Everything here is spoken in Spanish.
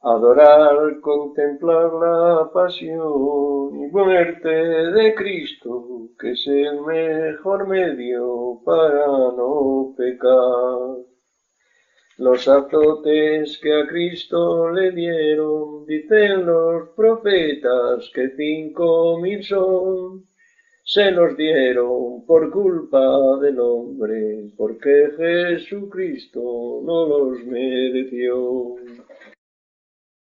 Adorar, contemplar la pasión y muerte de Cristo, que es el mejor medio para no pecar. Los azotes que a Cristo le dieron, dicen los profetas que 5.000 son, se los dieron por culpa del hombre, porque Jesucristo no los mereció.